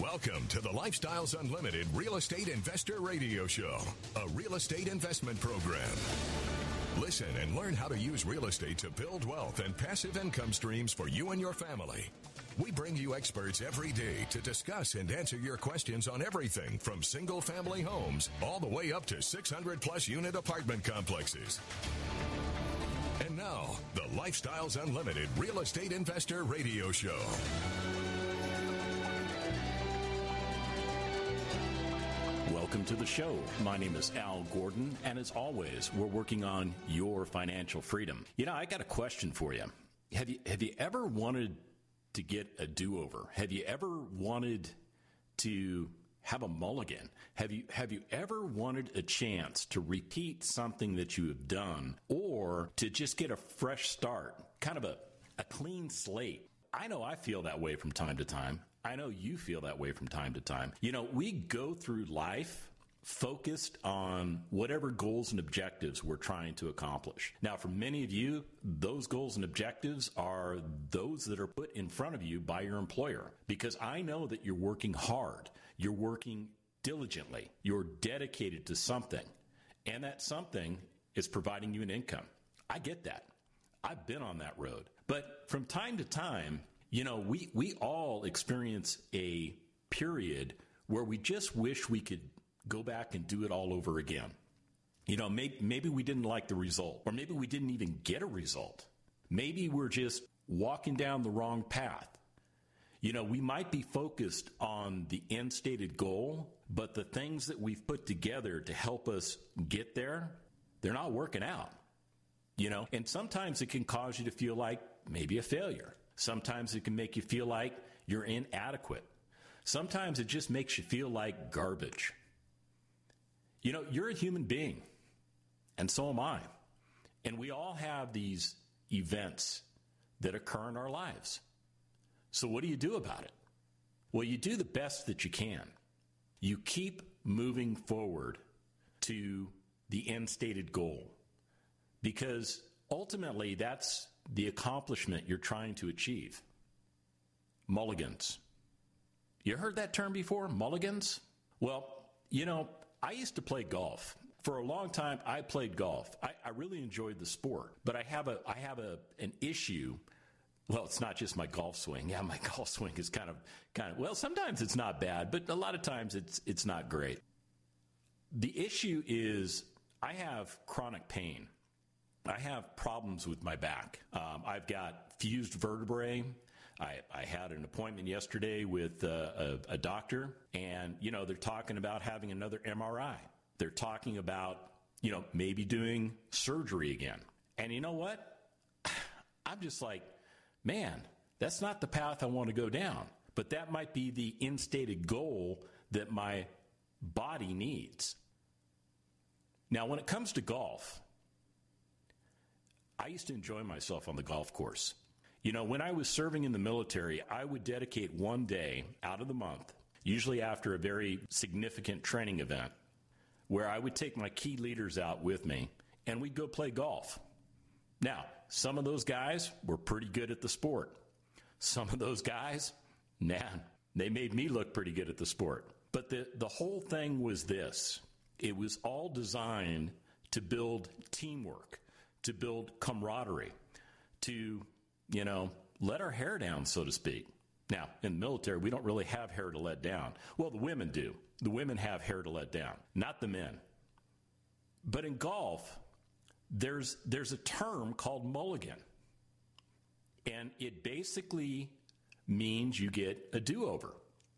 Welcome to the Lifestyles Unlimited Real Estate Investor Radio Show, a real estate investment program. Listen and learn how to use real estate to build wealth and passive income streams for you and your family. We bring you experts every day to discuss and answer your questions on everything from single-family homes all the way up to 600-plus unit apartment complexes. And now, the Lifestyles Unlimited Real Estate Investor Radio Show. Welcome to the show. My name is Al Gordon, and as always, we're working on your financial freedom. You know, I got a question for you. Have you ever wanted to get a do-over? Have you ever wanted to have a mulligan? Have you ever wanted a chance to repeat something that you have done, or to just get a fresh start, kind of a clean slate? I know I feel that way from time to time. I know you feel that way from time to time. You know, we go through life focused on whatever goals and objectives we're trying to accomplish. Now, for many of you, those goals and objectives are those that are put in front of you by your employer. Because I know that you're working hard, you're working diligently, you're dedicated to something, and that something is providing you an income. I get that. I've been on that road. But from time to time, you know, we all experience a period where we just wish we could go back and do it all over again. You know, maybe we didn't like the result, or maybe we didn't even get a result. Maybe we're just walking down the wrong path. You know, we might be focused on the end stated goal, but the things that we've put together to help us get there, they're not working out. You know, and sometimes it can cause you to feel like maybe a failure. Sometimes it can make you feel like you're inadequate. Sometimes it just makes you feel like garbage. You know, you're a human being, and so am I. And we all have these events that occur in our lives. So what do you do about it? Well, you do the best that you can. You keep moving forward to the end stated goal, because ultimately that's the accomplishment you're trying to achieve. Mulligans. You heard that term before? Mulligans? Well, you know, I used to play golf. For a long time, I played golf. I really enjoyed the sport, but I have an issue. Well, it's not just my golf swing. Yeah, my golf swing is kind of well, sometimes it's not bad, but a lot of times it's not great. The issue is I have chronic pain. I have problems with my back. I've got fused vertebrae. I had an appointment yesterday with a doctor, and, you know, they're talking about having another MRI. They're talking about, you know, maybe doing surgery again. And you know what? I'm just like, man, that's not the path I want to go down. But that might be the instated goal that my body needs. Now, when it comes to golf, I used to enjoy myself on the golf course. You know, when I was serving in the military, I would dedicate one day out of the month, usually after a very significant training event, where I would take my key leaders out with me, and we'd go play golf. Now, some of those guys were pretty good at the sport. Some of those guys, man, they made me look pretty good at the sport. But the whole thing was this. It was all designed to build teamwork, to build camaraderie, to, you know, let our hair down, so to speak. Now, in the military, we don't really have hair to let down. Well, the women do. The women have hair to let down, not the men. But in golf, there's a term called mulligan. And it basically means you get a do-over.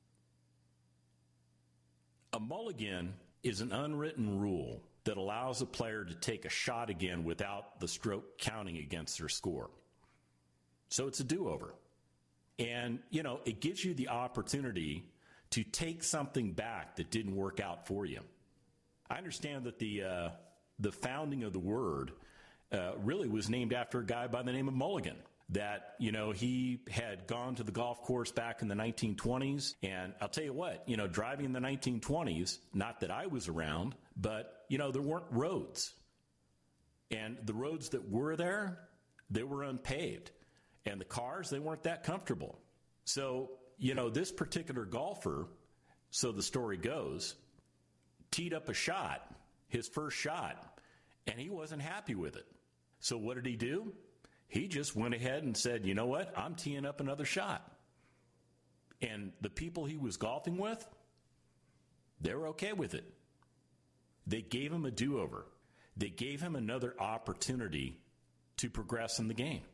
A mulligan is an unwritten rule that allows a player to take a shot again without the stroke counting against their score. So it's a do-over. And, you know, it gives you the opportunity to take something back that didn't work out for you. I understand that the founding of the word really was named after a guy by the name of Mulligan. That, you know, he had gone to the golf course back in the 1920s. And I'll tell you what, you know, driving in the 1920s, not that I was around, but, you know, there weren't roads. And the roads that were there, they were unpaved. And the cars, they weren't that comfortable. So, you know, this particular golfer so the story goes, teed up a shot, his first shot, and he wasn't happy with it. So what did he do? He just went ahead and said, you know what? I'm teeing up another shot. And the people he was golfing with, they were okay with it. They gave him a do-over. They gave him another opportunity to progress in the game.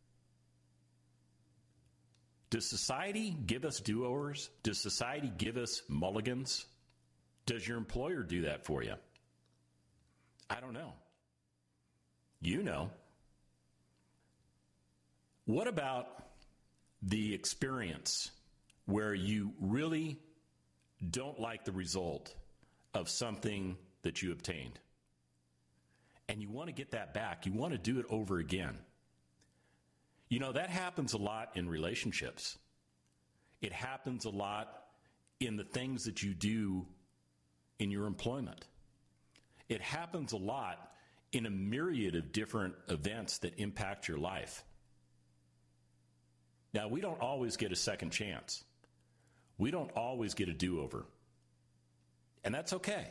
Does society give us do-overs? Does society give us mulligans? Does your employer do that for you? I don't know. You know. What about the experience where you really don't like the result of something that you obtained? And you want to get that back. You want to do it over again. You know, that happens a lot in relationships. It happens a lot in the things that you do in your employment. It happens a lot in a myriad of different events that impact your life. Now, we don't always get a second chance. We don't always get a do-over. And that's okay.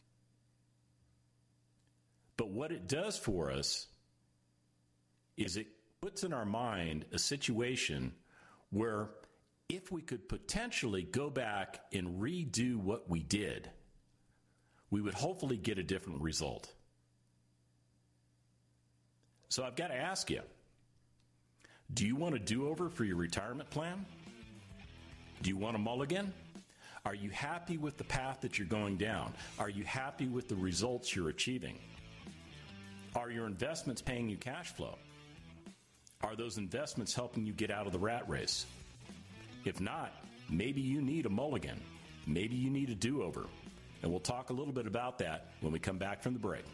But what it does for us is it puts in our mind a situation where if we could potentially go back and redo what we did, we would hopefully get a different result. So I've got to ask you, do you want a do-over for your retirement plan? Do you want a mulligan? Are you happy with the path that you're going down? Are you happy with the results you're achieving? Are your investments paying you cash flow? Are those investments helping you get out of the rat race? If not, maybe you need a mulligan. Maybe you need a do-over. And we'll talk a little bit about that when we come back from the break.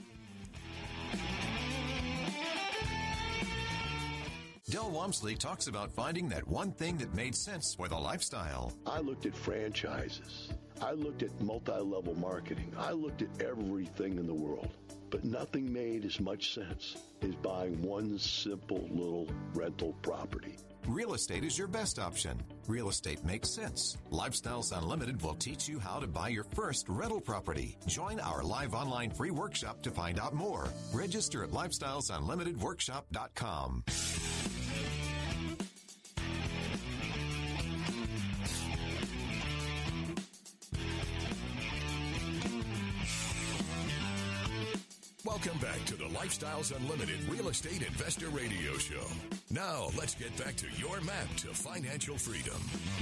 Del Walmsley talks about finding that one thing that made sense for the lifestyle. I looked at franchises. I looked at multi-level marketing. I looked at everything in the world. But nothing made as much sense as buying one simple little rental property. Real estate is your best option. Real estate makes sense. Lifestyles Unlimited will teach you how to buy your first rental property. Join our live online free workshop to find out more. Register at lifestylesunlimitedworkshop.com. Welcome back to the Lifestyles Unlimited Real Estate Investor Radio Show. Now, let's get back to your map to financial freedom.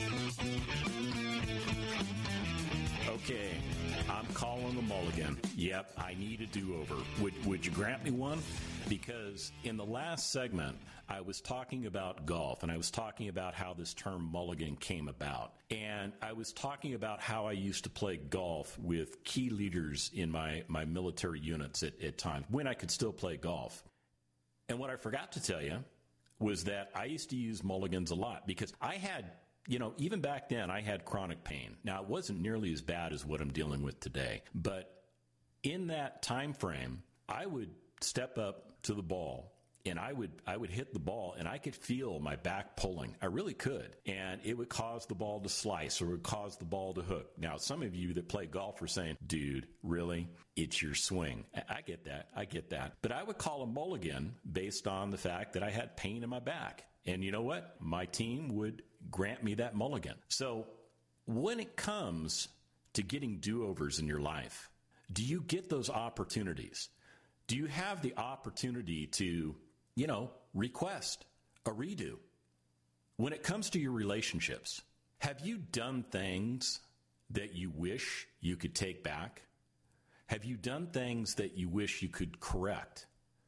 Okay, I'm calling a mulligan. Yep, I need a do-over. Would you grant me one? Because in the last segment, I was talking about golf, and I was talking about how this term mulligan came about. And I was talking about how I used to play golf with key leaders in my military units at times, when I could still play golf. And what I forgot to tell you was that I used to use mulligans a lot because I had, even back then, I had chronic pain. Now, it wasn't nearly as bad as what I'm dealing with today. But in that time frame, I would step up to the ball, and I would hit the ball, and I could feel my back pulling. I really could. And it would cause the ball to slice, or it would cause the ball to hook. Now, some of you that play golf are saying, dude, really? It's your swing. I get that. But I would call a mulligan based on the fact that I had pain in my back. And you know what? My team would grant me that mulligan. So when it comes to getting do-overs in your life, do you get those opportunities? Do you have the opportunity to, request a redo? When it comes to your relationships, have you done things that you wish you could take back? Have you done things that you wish you could correct?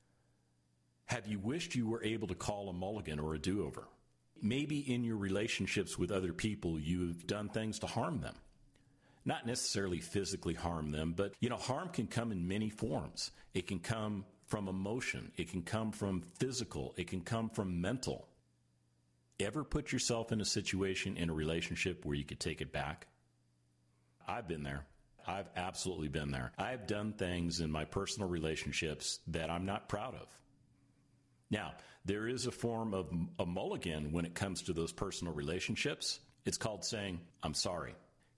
Have you wished you were able to call a mulligan or a do-over? Maybe in your relationships with other people, you've done things to harm them. Not necessarily physically harm them, but, harm can come in many forms. It can come from emotion. It can come from physical. It can come from mental. Ever put yourself in a situation in a relationship where you could take it back? I've been there. I've absolutely been there. I've done things in my personal relationships that I'm not proud of. Now, there is a form of a mulligan when it comes to those personal relationships. It's called saying, I'm sorry.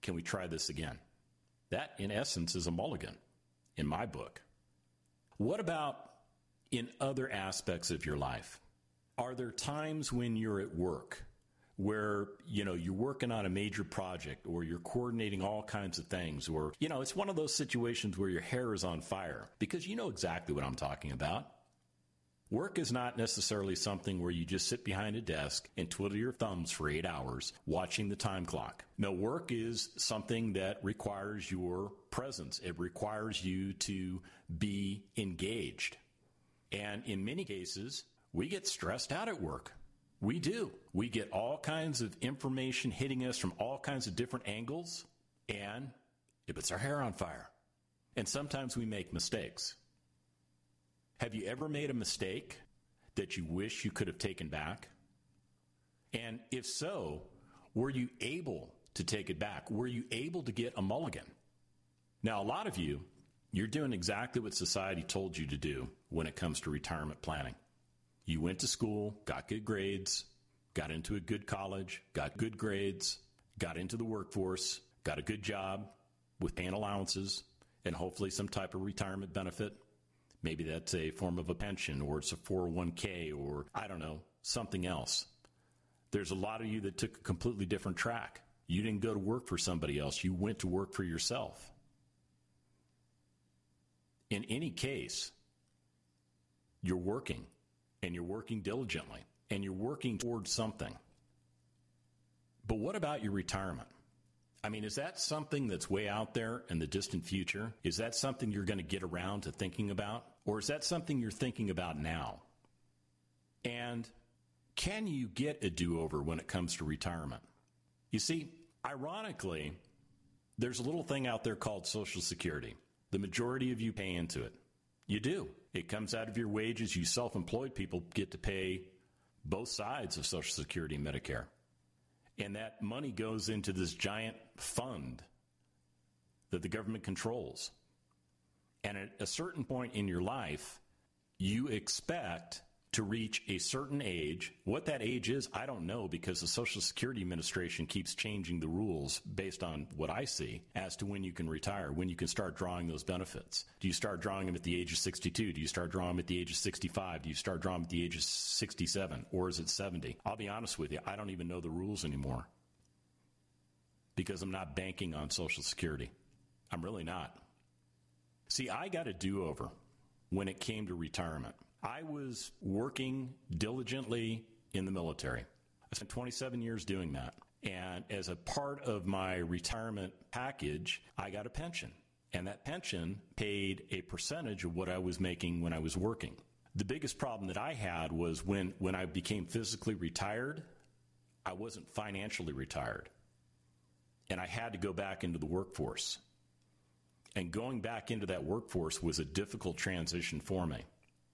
can we try this again? That, in essence, is a mulligan in my book. What about in other aspects of your life? Are there times when you're at work where, you're working on a major project or you're coordinating all kinds of things, or, it's one of those situations where your hair is on fire? Because you know exactly what I'm talking about. Work is not necessarily something where you just sit behind a desk and twiddle your thumbs for 8 hours watching the time clock. No, work is something that requires your presence. It requires you to be engaged. And in many cases, we get stressed out at work. We do. We get all kinds of information hitting us from all kinds of different angles, and it puts our hair on fire. And sometimes we make mistakes. Have you ever made a mistake that you wish you could have taken back? And if so, were you able to take it back? Were you able to get a mulligan? Now, a lot of you, you're doing exactly what society told you to do when it comes to retirement planning. You went to school, got good grades, got into a good college, got good grades, got into the workforce, got a good job with paying allowances, and hopefully some type of retirement benefit. Maybe that's a form of a pension, or it's a 401k, or I don't know, something else. There's a lot of you that took a completely different track. You didn't go to work for somebody else. You went to work for yourself. In any case, you're working, and you're working diligently, and you're working towards something. But what about your retirement? I mean, is that something that's way out there in the distant future? Is that something you're going to get around to thinking about? Or is that something you're thinking about now? And can you get a do-over when it comes to retirement? You see, ironically, there's a little thing out there called Social Security. The majority of you pay into it. You do. It comes out of your wages. You self-employed people get to pay both sides of Social Security and Medicare. And that money goes into this giant fund that the government controls. And at a certain point in your life, you expect to reach a certain age. What that age is, I don't know, because the Social Security Administration keeps changing the rules based on what I see as to when you can retire, when you can start drawing those benefits. Do you start drawing them at the age of 62? Do you start drawing them at the age of 65? Do you start drawing them at the age of 67? Or is it 70? I'll be honest with you, I don't even know the rules anymore because I'm not banking on Social Security. I'm really not. See, I got a do-over when it came to retirement. I was working diligently in the military. I spent 27 years doing that. And as a part of my retirement package, I got a pension. And that pension paid a percentage of what I was making when I was working. The biggest problem that I had was when I became physically retired, I wasn't financially retired. And I had to go back into the workforce. And going back into that workforce was a difficult transition for me.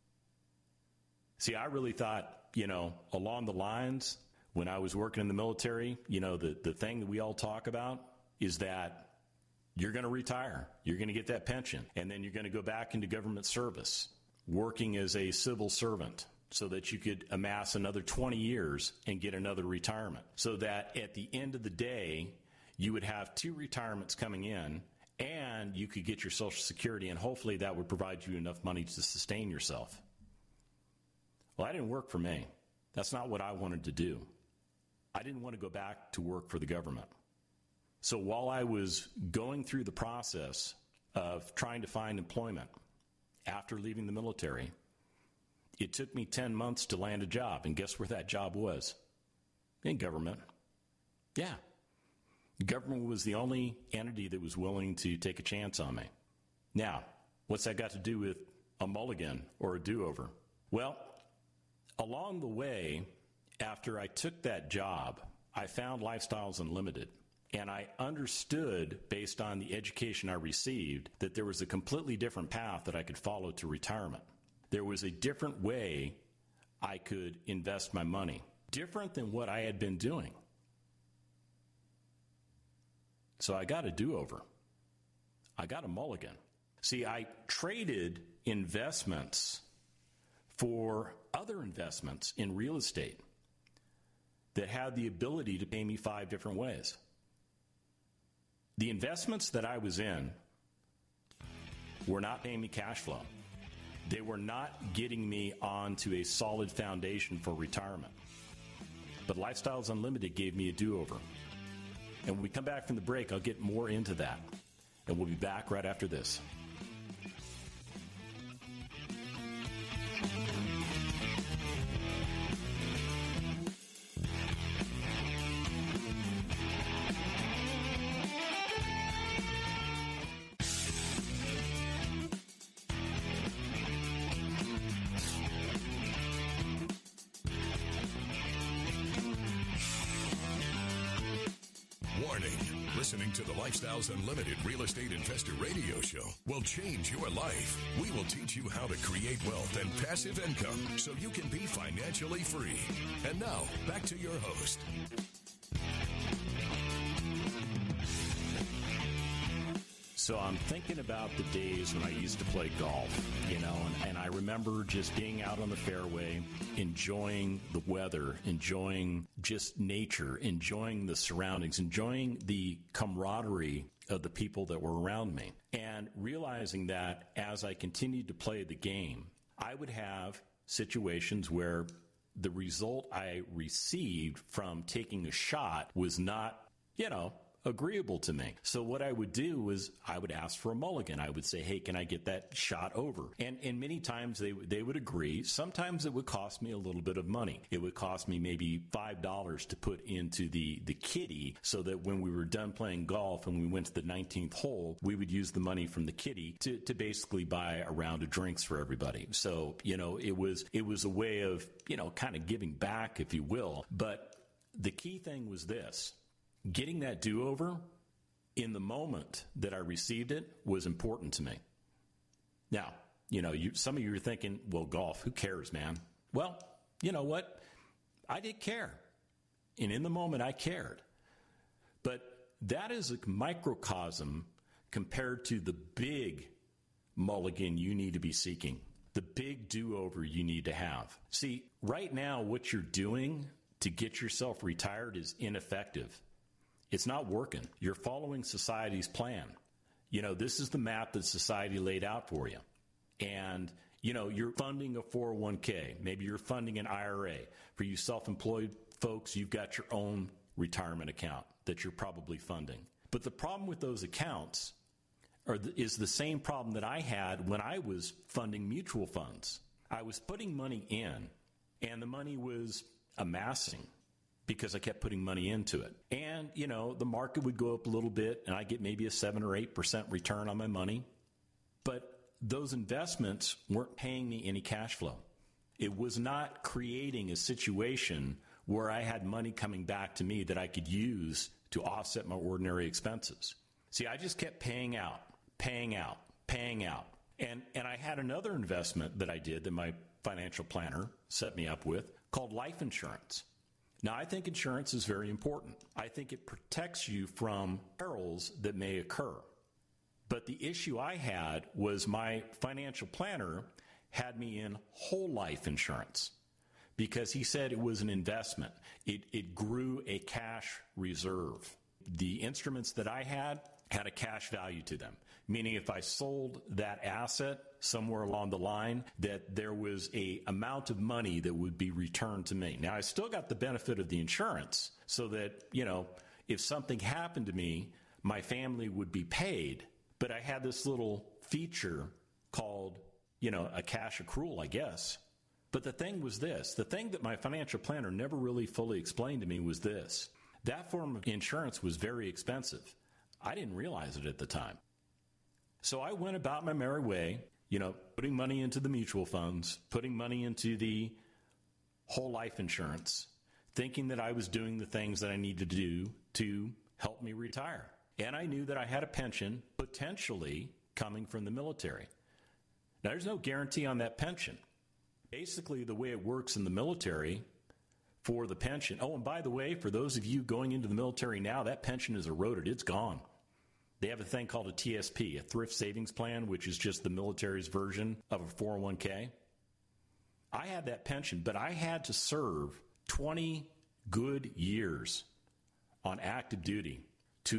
See, I really thought, along the lines, when I was working in the military, the thing that we all talk about is that you're going to retire. You're going to get that pension. And then you're going to go back into government service, working as a civil servant, so that you could amass another 20 years and get another retirement. So that at the end of the day, you would have 2 retirements coming in, and you could get your Social Security, and hopefully that would provide you enough money to sustain yourself. Well, that didn't work for me. That's not what I wanted to do. I didn't want to go back to work for the government. So while I was going through the process of trying to find employment after leaving the military, it took me 10 months to land a job. And guess where that job was? In government. Yeah. Government was the only entity that was willing to take a chance on me. Now, what's that got to do with a mulligan or a do-over? Well, along the way, after I took that job, I found Lifestyles Unlimited, and I understood, based on the education I received, that there was a completely different path that I could follow to retirement. There was a different way I could invest my money, different than what I had been doing. So I got a do-over. I got a mulligan. See, I traded investments for other investments in real estate that had the ability to pay me 5 different ways. The investments that I was in were not paying me cash flow. They were not getting me onto a solid foundation for retirement. But Lifestyles Unlimited gave me a do-over. And when we come back from the break, I'll get more into that. And we'll be back right after this. Warning. Listening to the Lifestyles Unlimited Real Estate Investor Radio Show will change your life. We will teach you how to create wealth and passive income so you can be financially free. And now, back to your host. So I'm thinking about the days when I used to play golf, and I remember just being out on the fairway, enjoying the weather, enjoying just nature, enjoying the surroundings, enjoying the camaraderie of the people that were around me, and realizing that as I continued to play the game, I would have situations where the result I received from taking a shot was not, agreeable to me. So what I would do was I would ask for a mulligan. I would say, hey, can I get that shot over? And many times they would agree. Sometimes it would cost me a little bit of money. It would cost me maybe $5 to put into the kitty so that when we were done playing golf and we went to the 19th hole, we would use the money from the kitty to basically buy a round of drinks for everybody. So, it was a way of, kind of giving back, if you will. But the key thing was this. Getting that do-over in the moment that I received it was important to me. Now, some of you are thinking, well, golf, who cares, man? Well, you know what? I did care. And in the moment, I cared. But that is a microcosm compared to the big mulligan you need to be seeking, the big do-over you need to have. See, right now, what you're doing to get yourself retired is ineffective. It's not working. You're following society's plan. This is the map that society laid out for you. And, you're funding a 401k. Maybe you're funding an IRA. For you self-employed folks, you've got your own retirement account that you're probably funding. But the problem with those accounts is the same problem that I had when I was funding mutual funds. I was putting money in, and the money was amassing, because I kept putting money into it. And, the market would go up a little bit and I get maybe a 7 or 8% return on my money. But those investments weren't paying me any cash flow. It was not creating a situation where I had money coming back to me that I could use to offset my ordinary expenses. See, I just kept paying out. And I had another investment that I did that my financial planner set me up with called life insurance. Now, I think insurance is very important. I think it protects you from perils that may occur. But the issue I had was my financial planner had me in whole life insurance because he said it was an investment. It grew a cash reserve. The instruments that I had a cash value to them, meaning if I sold that asset somewhere along the line, that there was a amount of money that would be returned to me. Now, I still got the benefit of the insurance so that, if something happened to me, my family would be paid. But I had this little feature called, a cash accrual, I guess. But the thing was this. The thing that my financial planner never really fully explained to me was this. That form of insurance was very expensive. I didn't realize it at the time. So I went about my merry way, putting money into the mutual funds, putting money into the whole life insurance, thinking that I was doing the things that I needed to do to help me retire. And I knew that I had a pension potentially coming from the military. Now, there's no guarantee on that pension. Basically, the way it works in the military for the pension. Oh, and by the way, for those of you going into the military now, that pension is eroded. It's gone. They have a thing called a TSP, a thrift savings plan, which is just the military's version of a 401k. I had that pension, but I had to serve 20 good years on active duty to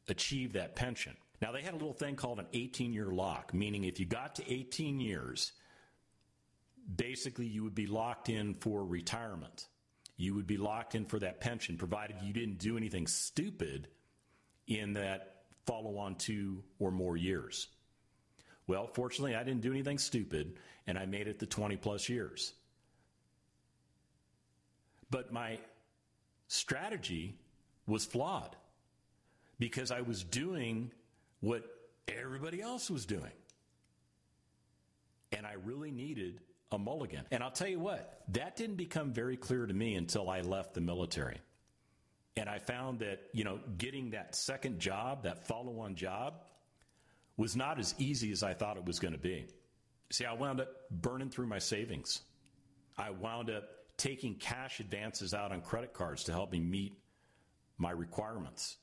achieve that pension. Now, they had a little thing called an 18-year lock, meaning if you got to 18 years, basically you would be locked in for retirement. You would be locked in for that pension, provided you didn't do anything stupid in that follow-on 2 or more years. Well, fortunately, I didn't do anything stupid, and I made it to 20-plus years. But my strategy was flawed because I was doing what everybody else was doing. And I really needed a mulligan. And I'll tell you what, that didn't become very clear to me until I left the military. And I found that, getting that second job, that follow-on job, was not as easy as I thought it was going to be. See, I wound up burning through my savings. I wound up taking cash advances out on credit cards to help me meet my requirements.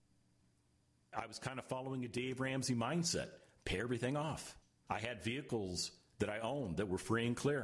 I was kind of following a Dave Ramsey mindset, pay everything off. I had vehicles that I owned that were free and clear.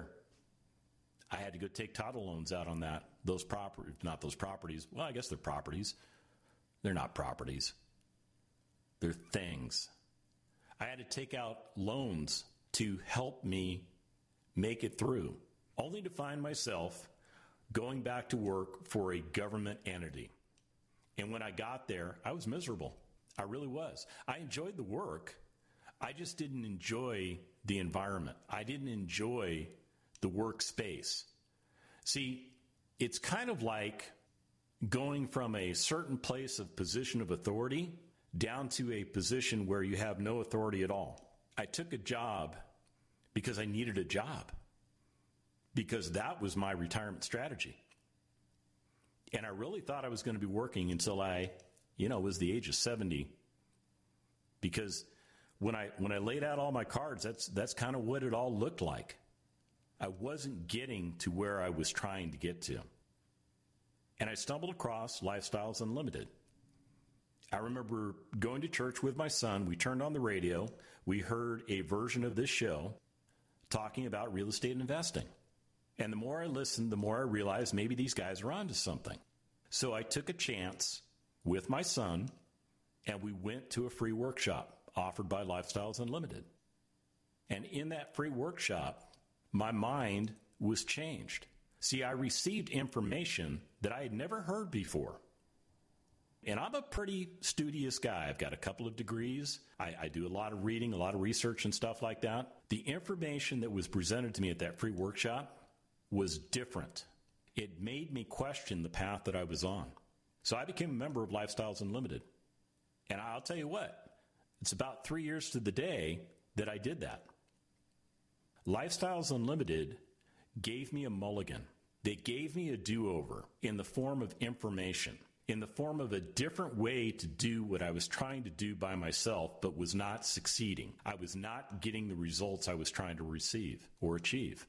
I had to go take title loans out on those properties, not those properties. Well, I guess they're properties. They're not properties. They're things. I had to take out loans to help me make it through, only to find myself going back to work for a government entity. And when I got there, I was miserable. I really was. I enjoyed the work. I just didn't enjoy the environment. I didn't enjoy the workspace. See, it's kind of like going from a certain place of position of authority down to a position where you have no authority at all. I took a job because I needed a job, because that was my retirement strategy. And I really thought I was going to be working until I was the age of 70, because when I laid out all my cards, that's kind of what it all looked like. I wasn't getting to where I was trying to get to. And I stumbled across Lifestyles Unlimited. I remember going to church with my son. We turned on the radio. We heard a version of this show talking about real estate investing. And the more I listened, the more I realized maybe these guys are onto something. So I took a chance with my son, and we went to a free workshop offered by Lifestyles Unlimited. And in that free workshop, my mind was changed. See, I received information that I had never heard before. And I'm a pretty studious guy. I've got a couple of degrees. I do a lot of reading, a lot of research and stuff like that. The information that was presented to me at that free workshop was different. It made me question the path that I was on. So I became a member of Lifestyles Unlimited. And I'll tell you what, it's about 3 years to the day that I did that. Lifestyles Unlimited gave me a mulligan. They gave me a do-over in the form of information, in the form of a different way to do what I was trying to do by myself, but was not succeeding. I was not getting the results I was trying to receive or achieve.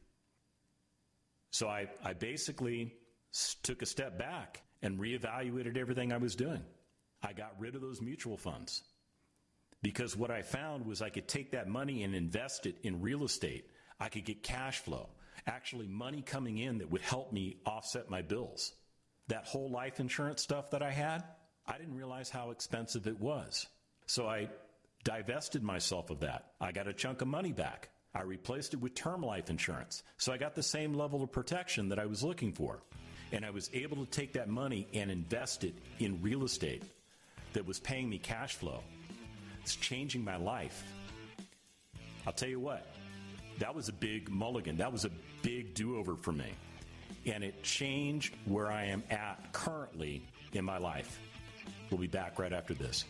So I basically took a step back and reevaluated everything I was doing. I got rid of those mutual funds because what I found was I could take that money and invest it in real estate. I could get cash flow, actually money coming in that would help me offset my bills. That whole life insurance stuff that I had, I didn't realize how expensive it was. So I divested myself of that. I got a chunk of money back. I replaced it with term life insurance. So I got the same level of protection that I was looking for. And I was able to take that money and invest it in real estate that was paying me cash flow. It's changing my life. I'll tell you what, that was a big mulligan. That was a big do-over for me. And it changed where I am at currently in my life. We'll be back right after this.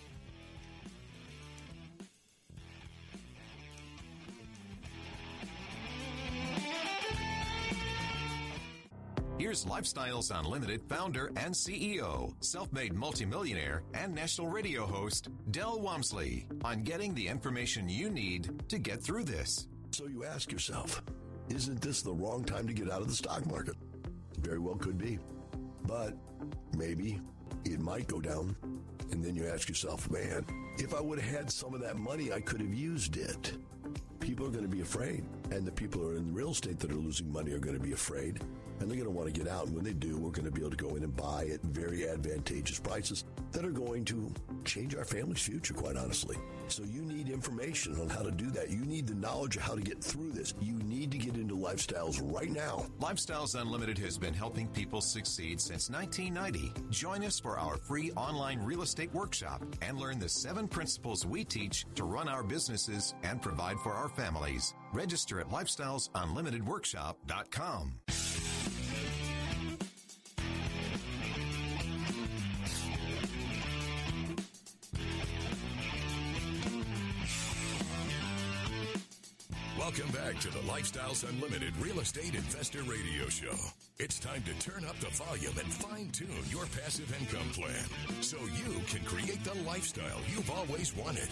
Here's Lifestyles Unlimited founder and CEO, self-made multimillionaire, and national radio host, Del Walmsley, on getting the information you need to get through this. So you ask yourself, isn't this the wrong time to get out of the stock market? Very well could be. But maybe it might go down. And then you ask yourself, man, if I would have had some of that money, I could have used it. People are going to be afraid. And the people who are in real estate that are losing money are going to be afraid. and they're going to want to get out. And when they do, we're going to be able to go in and buy at very advantageous prices that are going to change our family's future, quite honestly. So you need information on how to do that. You need the knowledge of how to get through this. You need to get into Lifestyles right now. Lifestyles Unlimited has been helping people succeed since 1990. Join us for our free online real estate workshop and learn the 7 principles we teach to run our businesses and provide for our families. Register at lifestylesunlimitedworkshop.com. Welcome back to the Lifestyles Unlimited Real Estate Investor Radio Show. It's time to turn up the volume and fine-tune your passive income plan so you can create the lifestyle you've always wanted.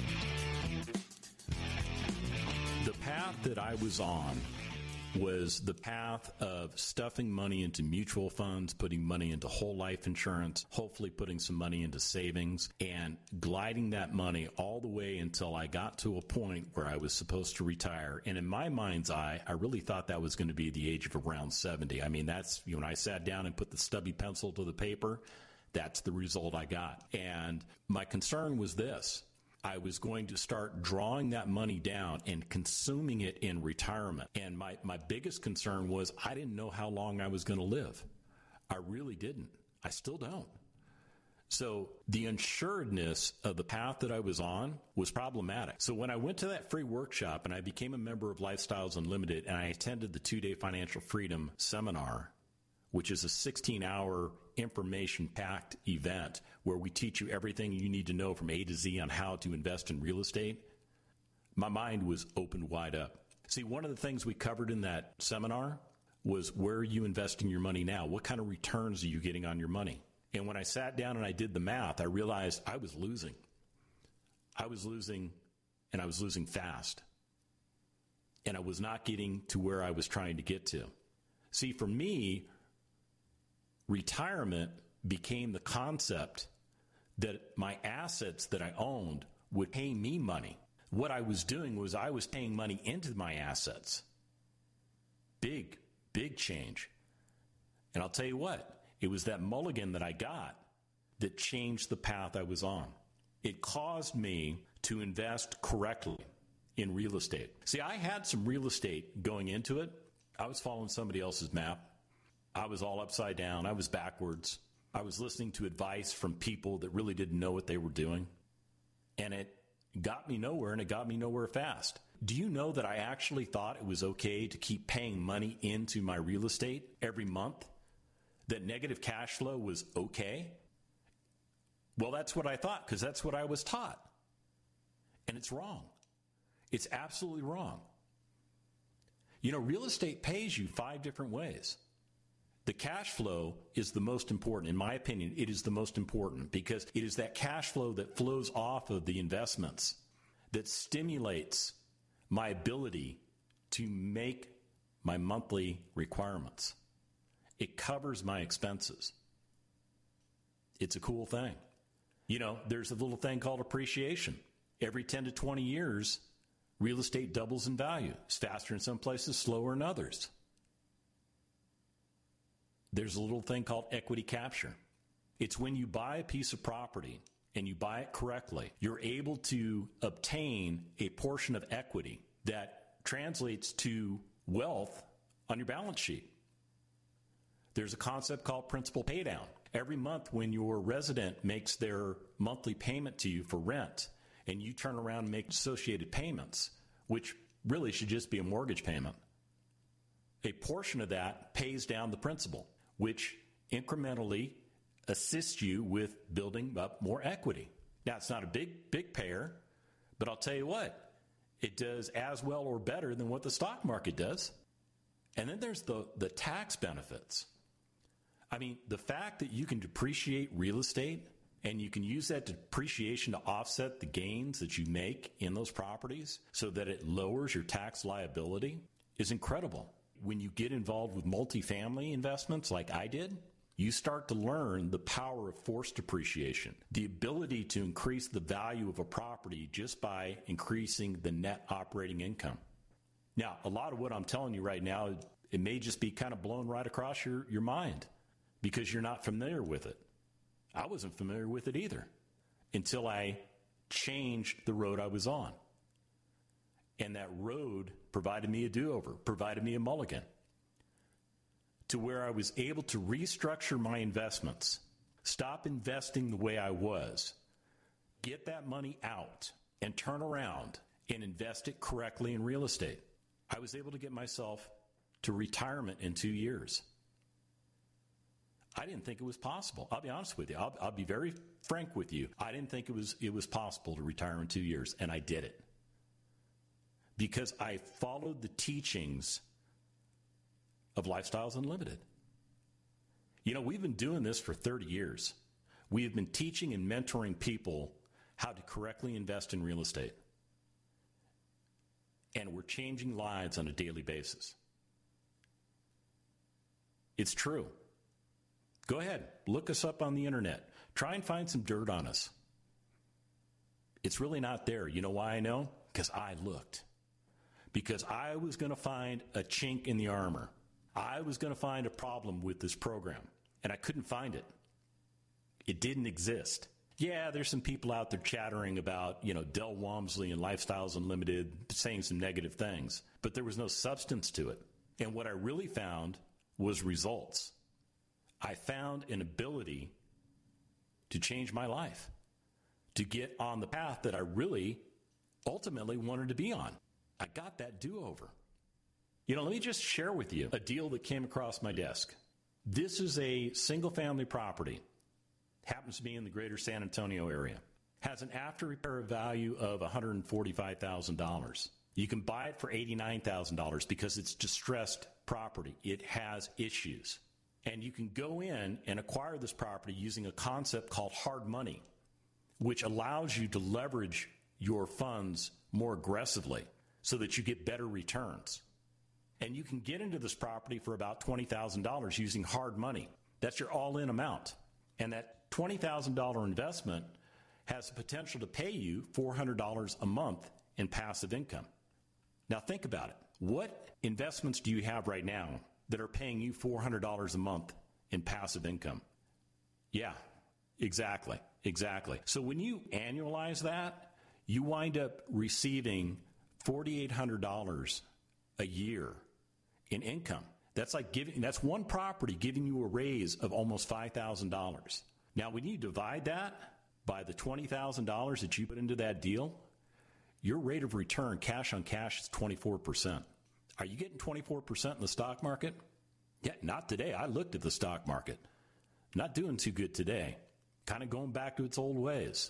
The path that I was on was the path of stuffing money into mutual funds, putting money into whole life insurance, hopefully putting some money into savings, and gliding that money all the way until I got to a point where I was supposed to retire. And in my mind's eye, I really thought that was going to be the age of around 70. I mean, that's when I sat down and put the stubby pencil to the paper, that's the result I got. And my concern was this. I was going to start drawing that money down and consuming it in retirement. And my biggest concern was I didn't know how long I was going to live. I really didn't. I still don't. So the insuredness of the path that I was on was problematic. So when I went to that free workshop and I became a member of Lifestyles Unlimited and I attended the 2-day Financial Freedom Seminar, which is a 16-hour information-packed event where we teach you everything you need to know from A to Z on how to invest in real estate, my mind was opened wide up. See, one of the things we covered in that seminar was where are you investing your money now? What kind of returns are you getting on your money? And when I sat down and I did the math, I realized I was losing. I was losing, and I was losing fast. And I was not getting to where I was trying to get to. See, for me, retirement became the concept that my assets that I owned would pay me money. What I was doing was I was paying money into my assets. Big, big change. And I'll tell you what, it was that mulligan that I got that changed the path I was on. It caused me to invest correctly in real estate. See, I had some real estate going into it. I was following somebody else's map. I was all upside down. I was backwards. I was listening to advice from people that really didn't know what they were doing. And it got me nowhere, and it got me nowhere fast. Do you know that I actually thought it was okay to keep paying money into my real estate every month? That negative cash flow was okay? Well, that's what I thought because that's what I was taught. And it's wrong. It's absolutely wrong. You know, real estate pays you 5 different ways. The cash flow is the most important. In my opinion, it is the most important because it is that cash flow that flows off of the investments that stimulates my ability to make my monthly requirements. It covers my expenses. It's a cool thing. You know, there's a little thing called appreciation. Every 10 to 20 years, real estate doubles in value. It's faster in some places, slower in others. There's a little thing called equity capture. It's when you buy a piece of property and you buy it correctly, you're able to obtain a portion of equity that translates to wealth on your balance sheet. There's a concept called principal paydown. Every month when your resident makes their monthly payment to you for rent and you turn around and make associated payments, which really should just be a mortgage payment, a portion of that pays down the principal, which incrementally assists you with building up more equity. Now, it's not a big payer, but I'll tell you what, it does as well or better than what the stock market does. And then there's the tax benefits. I mean, the fact that you can depreciate real estate and you can use that depreciation to offset the gains that you make in those properties so that it lowers your tax liability is incredible. When you get involved with multifamily investments like I did, you start to learn the power of forced depreciation, the ability to increase the value of a property just by increasing the net operating income. Now, a lot of what I'm telling you right now It may just be kind of blown right across your mind because you're not familiar with it. I wasn't familiar with it either until I changed the road I was on. And that road provided me a do-over, provided me a mulligan, to where I was able to restructure my investments, stop investing the way I was, get that money out, and turn around and invest it correctly in real estate. I was able to get myself to retirement in 2 years. I didn't think it was possible. I'll be honest with you. I'll be very frank with you. I didn't think it was possible to retire in 2 years, and I did it. Because I followed the teachings of Lifestyles Unlimited. You know, we've been doing this for 30 years. We have been teaching and mentoring people how to correctly invest in real estate. And we're changing lives on a daily basis. It's true. Go ahead, look us up on the internet. Try and find some dirt on us. It's really not there. You know why I know? Because I looked. Because I was going to find a chink in the armor. I was going to find a problem with this program, and I couldn't find it. It didn't exist. Yeah, there's some people out there chattering about, Del Walmsley and Lifestyles Unlimited saying some negative things, but there was no substance to it. And what I really found was results. I found an ability to change my life, to get on the path that I really ultimately wanted to be on. I got that do-over. Let me just share with you a deal that came across my desk. This is a single-family property. Happens to be in the greater San Antonio area. Has an after-repair value of $145,000. You can buy it for $89,000 because it's distressed property. It has issues. And you can go in and acquire this property using a concept called hard money, which allows you to leverage your funds more aggressively so that you get better returns. And you can get into this property for about $20,000 using hard money. That's your all-in amount. And that $20,000 investment has the potential to pay you $400 a month in passive income. Now think about it. What investments do you have right now that are paying you $400 a month in passive income? Yeah, exactly. So when you annualize that, you wind up receiving $4,800 a year in income. That's one property giving you a raise of almost $5,000. Now, when you divide that by the $20,000 that you put into that deal, your rate of return, cash on cash, is 24%. Are you getting 24% in the stock market? Yeah, not today. I looked at the stock market. Not doing too good today. Kind of going back to its old ways.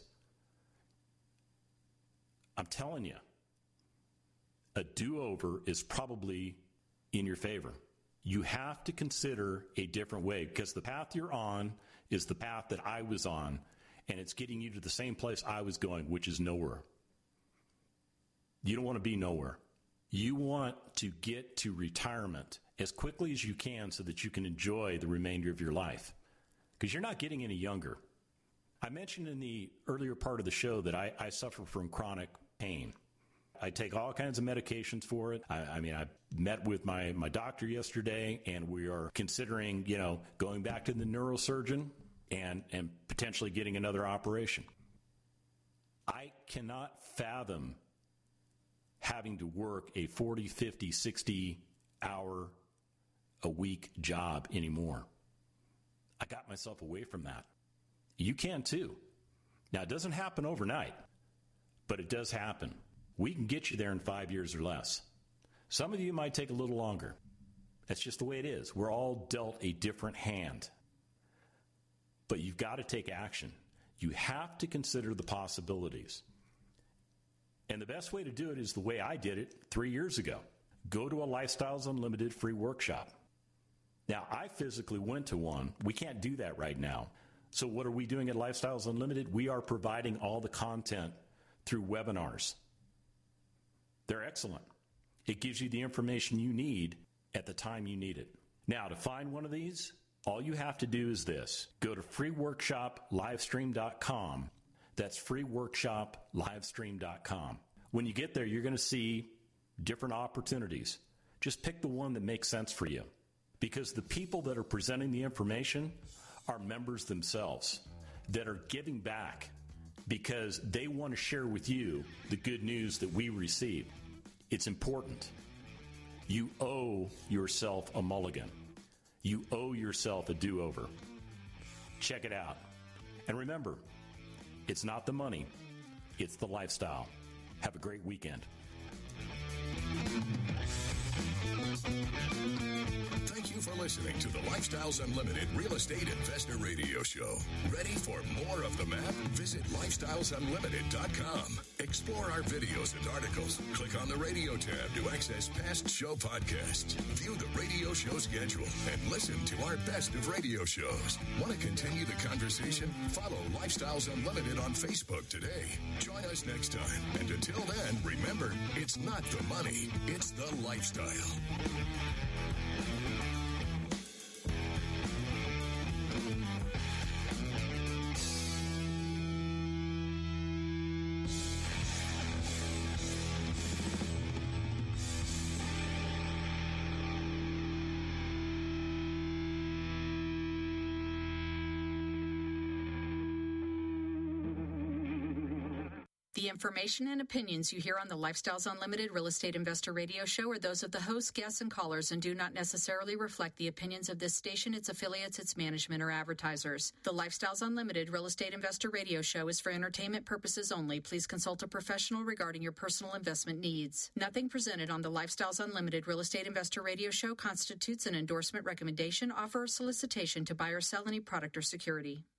I'm telling you, a do-over is probably in your favor. You have to consider a different way because the path you're on is the path that I was on, and it's getting you to the same place I was going, which is nowhere. You don't want to be nowhere. You want to get to retirement as quickly as you can so that you can enjoy the remainder of your life because you're not getting any younger. I mentioned in the earlier part of the show that I suffer from chronic pain. I take all kinds of medications for it. I met with my doctor yesterday, and we are considering, going back to the neurosurgeon and potentially getting another operation. I cannot fathom having to work a 40, 50, 60-hour a week job anymore. I got myself away from that. You can too. Now, it doesn't happen overnight, but it does happen. We can get you there in 5 years or less. Some of you might take a little longer. That's just the way it is. We're all dealt a different hand. But you've got to take action. You have to consider the possibilities. And the best way to do it is the way I did it 3 years ago. Go to a Lifestyles Unlimited free workshop. Now, I physically went to one. We can't do that right now. So what are we doing at Lifestyles Unlimited? We are providing all the content through webinars. They're excellent. It gives you the information you need at the time you need it. Now, to find one of these, all you have to do is this. Go to freeworkshoplivestream.com. That's freeworkshoplivestream.com. When you get there, you're going to see different opportunities. Just pick the one that makes sense for you, because the people that are presenting the information are members themselves that are giving back because they want to share with you the good news that we receive. It's important. You owe yourself a mulligan. You owe yourself a do-over. Check it out. And remember, it's not the money, it's the lifestyle. Have a great weekend. Thank you for listening to the Lifestyles Unlimited Real Estate Investor Radio Show. Ready for more of the map? Visit lifestylesunlimited.com. Explore our videos and articles. Click on the radio tab to access past show podcasts. View the radio show schedule and listen to our best of radio shows. Want to continue the conversation? Follow Lifestyles Unlimited on Facebook today. Join us next time. And until then, remember, it's not the money, it's the lifestyle. The information and opinions you hear on the Lifestyles Unlimited Real Estate Investor Radio Show are those of the hosts, guests, and callers and do not necessarily reflect the opinions of this station, its affiliates, its management, or advertisers. The Lifestyles Unlimited Real Estate Investor Radio Show is for entertainment purposes only. Please consult a professional regarding your personal investment needs. Nothing presented on the Lifestyles Unlimited Real Estate Investor Radio Show constitutes an endorsement, recommendation, offer, or solicitation to buy or sell any product or security.